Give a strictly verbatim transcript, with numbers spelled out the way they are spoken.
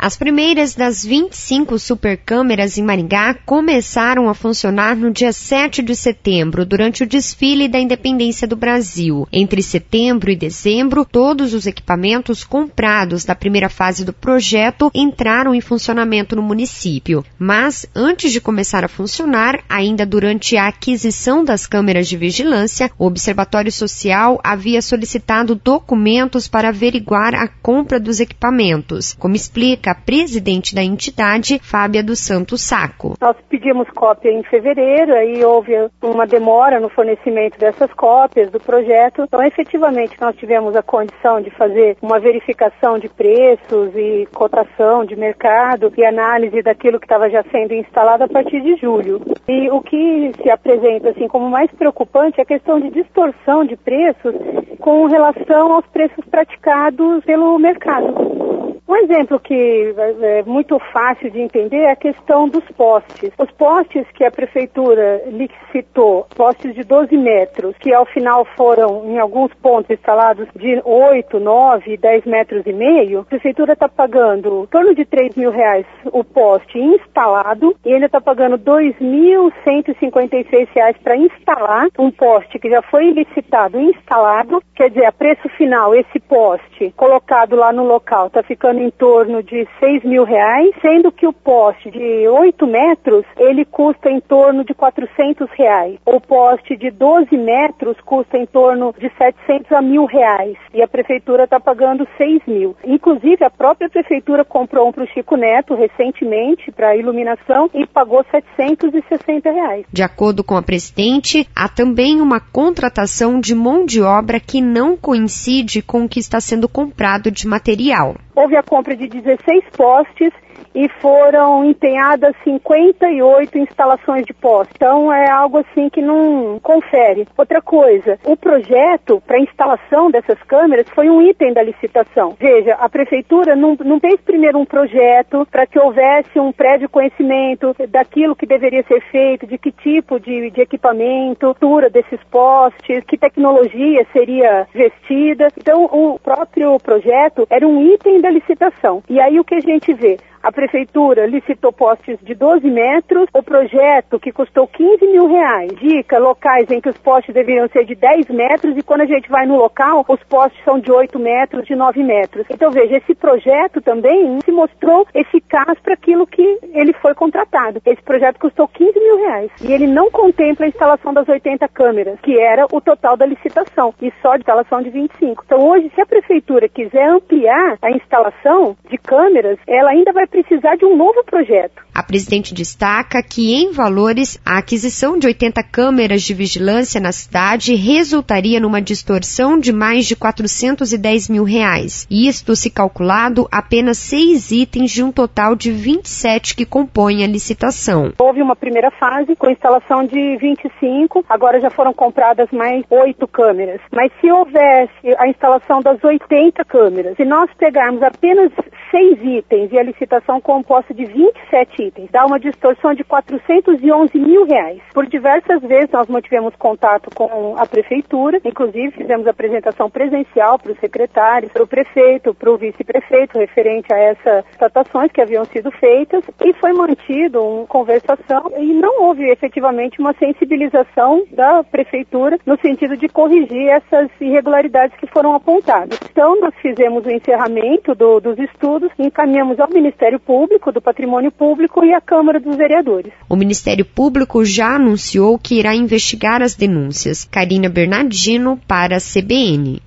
As primeiras das vinte e cinco supercâmeras em Maringá começaram a funcionar no dia sete de setembro, durante o desfile da Independência do Brasil. Entre setembro e dezembro, todos os equipamentos comprados da primeira fase do projeto entraram em funcionamento no município. Mas, antes de começar a funcionar, ainda durante a aquisição das câmeras de vigilância, o Observatório Social havia solicitado documentos para averiguar a compra dos equipamentos, como explica a presidente da entidade, Fábia dos Santos Saco. Nós pedimos cópia em fevereiro, aí houve uma demora no fornecimento dessas cópias do projeto. Então, efetivamente, nós tivemos a condição de fazer uma verificação de preços e cotação de mercado e análise daquilo que estava já sendo instalado a partir de julho. E o que se apresenta assim como mais preocupante é a questão de distorção de preços com relação aos preços praticados pelo mercado. Um exemplo que é muito fácil de entender é a questão dos postes. Os postes que a prefeitura licitou, postes de doze metros, que ao final foram, em alguns pontos, instalados de oito, nove, dez metros e meio, a prefeitura está pagando em torno de três mil reais o poste instalado e ainda está pagando dois mil cento e cinquenta e seis reais para instalar um poste que já foi licitado e instalado. Quer dizer, a preço final, esse poste colocado lá no local está ficando em torno de seis mil reais, sendo que o poste de oito metros, ele custa em torno de quatrocentos reais. O poste de doze metros custa em torno de setecentos a mil reais. E a prefeitura está pagando seis mil. Inclusive, a própria prefeitura comprou um para o Chico Neto recentemente, para iluminação, e pagou setecentos e sessenta reais. De acordo com a presidente, há também uma contratação de mão de obra que não coincide com o que está sendo comprado de material. Houve a compra de dezesseis postes e foram empenhadas cinquenta e oito instalações de postes. Então é algo assim que não confere. Outra coisa, o projeto para a instalação dessas câmeras foi um item da licitação. Veja, a prefeitura não, não fez primeiro um projeto para que houvesse um prévio conhecimento daquilo que deveria ser feito, de que tipo de, de equipamento, altura desses postes, que tecnologia seria vestida. Então o próprio projeto era um item da licitação. E aí o que a gente vê? A prefeitura licitou postes de doze metros, o projeto que custou quinze mil reais, indica locais em que os postes deveriam ser de dez metros e quando a gente vai no local, os postes são de oito metros, de nove metros. Então veja, esse projeto também se mostrou eficaz para aquilo que ele foi contratado. Esse projeto custou quinze mil reais e ele não contempla a instalação das oitenta câmeras, que era o total da licitação, e só de instalação de vinte e cinco. Então hoje, se a prefeitura quiser ampliar a instalação de câmeras, ela ainda vai precisar de um novo projeto. A presidente destaca que, em valores, a aquisição de oitenta câmeras de vigilância na cidade resultaria numa distorção de mais de quatrocentos e dez mil reais. Isto se calculado apenas seis itens de um total de vinte e sete que compõem a licitação. Houve uma primeira fase com instalação de vinte e cinco, agora já foram compradas mais oito câmeras. Mas se houvesse a instalação das oitenta câmeras, se nós pegarmos apenas seis itens e a licitação composta de vinte e sete itens, dá uma distorção de quatrocentos e onze mil reais. Por diversas vezes nós mantivemos contato com a prefeitura, inclusive fizemos apresentação presencial para os secretários, para o prefeito, para o vice-prefeito, referente a essas tratações que haviam sido feitas, e foi mantido uma conversação e não houve efetivamente uma sensibilização da prefeitura no sentido de corrigir essas irregularidades que foram apontadas. Então nós fizemos o encerramento do, dos estudos e encaminhamos ao Ministério Público, do Patrimônio Público e à Câmara dos Vereadores. O Ministério Público já anunciou que irá investigar as denúncias. Karina Bernardino para a C B N.